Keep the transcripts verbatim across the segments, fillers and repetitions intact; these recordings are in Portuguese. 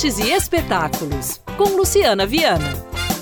esportes e espetáculos, com Luciana Viana.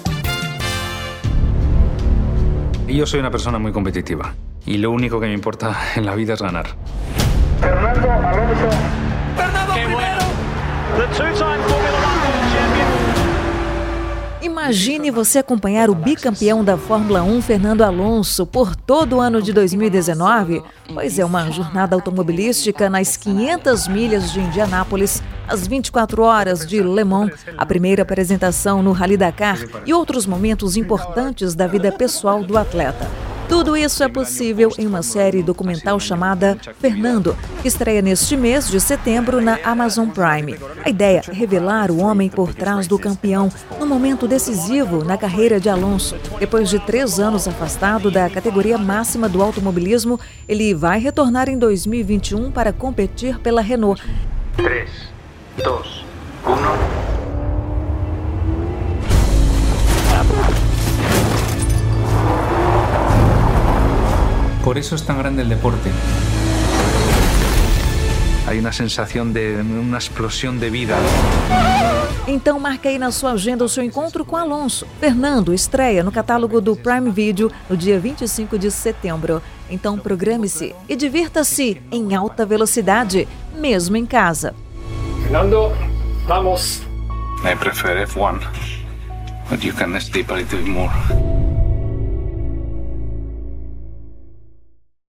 Yo soy una persona muy competitiva y lo único que me importa en la vida es ganar. Fernando Alonso. Fernando primero. The two-time Formula One World Champion. Imagine você acompanhar o bicampeão da Fórmula um, Fernando Alonso, por todo o ano de dois mil e dezenove. Pois é, uma jornada automobilística nas quinhentas milhas de Indianápolis, as vinte e quatro horas de Le Mans, a primeira apresentação no Rally Dakar e outros momentos importantes da vida pessoal do atleta. Tudo isso é possível em uma série documental chamada Fernando, que estreia neste mês de setembro na Amazon Prime. A ideia é revelar o homem por trás do campeão num momento decisivo na carreira de Alonso. Depois de três anos afastado da categoria máxima do automobilismo, ele vai retornar em dois mil e vinte e um para competir pela Renault. três, dois, um... Por eso es tan grande el deporte. Hay una sensación de una explosión de vida. Então marque aí na sua agenda o seu encontro com Alonso. Fernando estreia no catálogo do Prime Video no dia vinte e cinco de setembro. Então programe-se e divirta-se em alta velocidade, mesmo em casa. Fernando, vamos. I prefer F one, but you can sleep a little bit more.